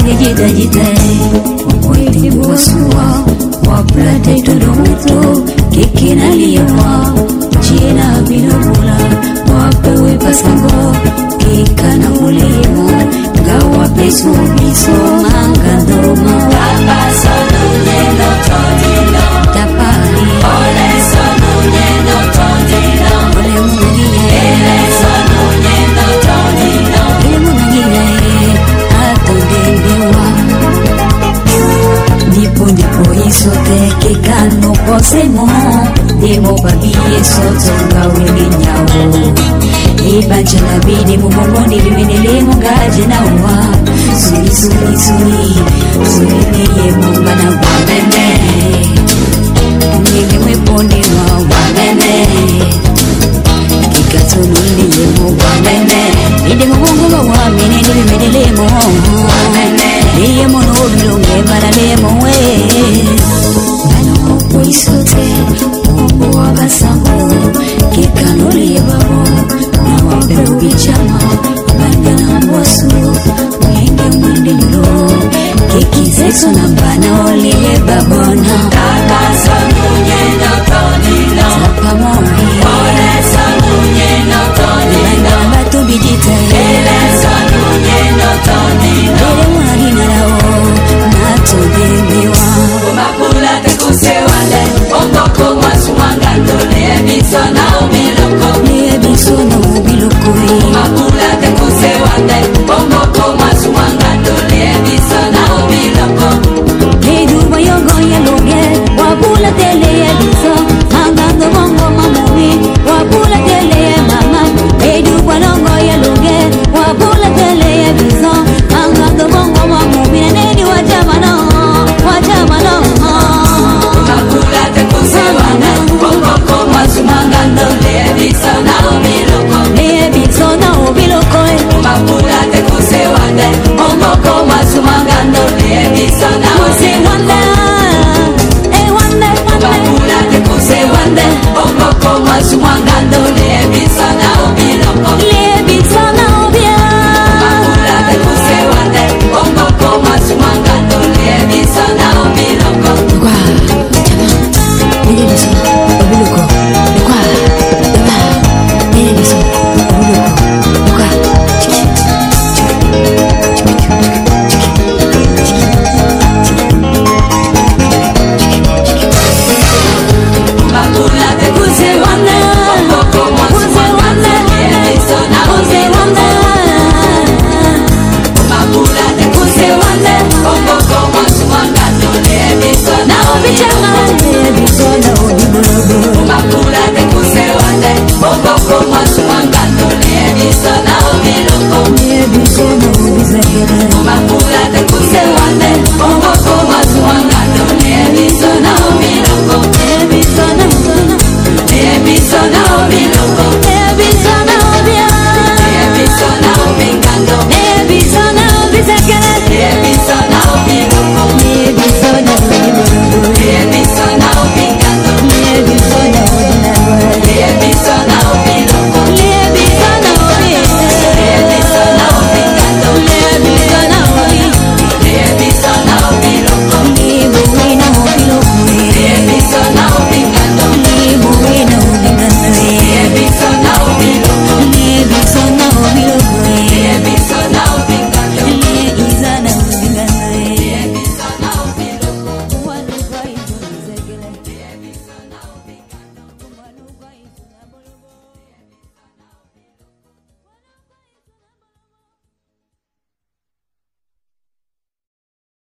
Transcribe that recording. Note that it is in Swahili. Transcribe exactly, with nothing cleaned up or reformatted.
Wabenge jita jita Wapoiti buwasua Waplate tudomuto Kikina liyewa China binobula Wapewe pasango Kikana ulimo Gawa pesu biso Mangandoma Tapa sonu neno tondino Tapari Ole sonu neno tondino Ole munagine Ele sonu neno tondino Ele munagine Atondendewa Ndipo ndipo isote Kikano posemo Demo babiye soto Ngawe minyawo Ibanja na bide mumongondi Bimenele mungaje na uwa Suri suri suri Suri niye munga na wamene Nyenge mweponde wa wamene Kikatono niye munga wamene Bide mumongo wa wamene Bimenele munga wamene Niye mono bilonge marale mwe Gano poisote Mungu wa basango Kikano liye babo Wape ubichama Bangana mwasu Mwenge mwende nyuro Kiki zeso na mbana Oliye babona Tapa sanu nyeno tondino Tapa mori Ole sanu nyeno tondino Banga batu bijite Ele sanu nyeno tondino Ele mwagina lao Nato dendewa Umakula tekuse wale Ongoko mwasu mwangandole Ebiso na umiloko Ebiso na umiloko Umakula tekuse wale Ongoko mwasu mwangandole Ebiso na umiloko Edu bayogo yeloge Wabula tele ebiso Mangando mongo mamumi Wabula tele mama Edu balongo yeloge Wabula tele ebiso Mangando mongo mamumi Neni wajamano Wajamano Umakula tekuse wale Ongoko mwasu mwangandole Ebiso na umiloko Ebiso na umiloko Umakula tekuse wale Ongoko mwasu mwangandole Ebiso na